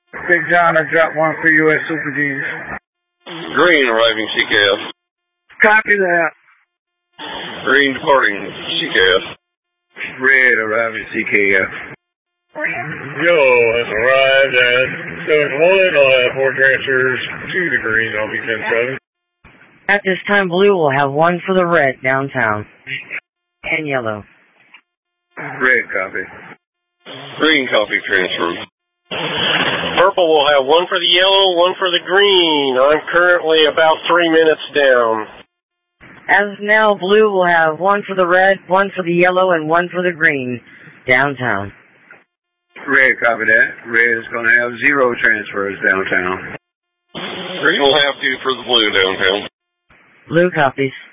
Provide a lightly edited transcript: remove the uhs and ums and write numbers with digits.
Big John, I dropped one for U.S. Super G's. Green arriving CKF. Copy that. Green departing CKF. Red arriving CKF. Yo has arrived at 7-1. I'll have 4 transfers to the green. I'll be 10-7. At this time, blue will have 1 for the red downtown. And yellow. Red copy. Green copy transfer. Purple will have 1 for the yellow, 1 for the green. I'm currently about 3 minutes down. As of now, blue will have 1 for the red, 1 for the yellow, and 1 for the green downtown. Red copy that. Red is going to have 0 transfers downtown. Green will have 2 for the blue downtown. Blue copies.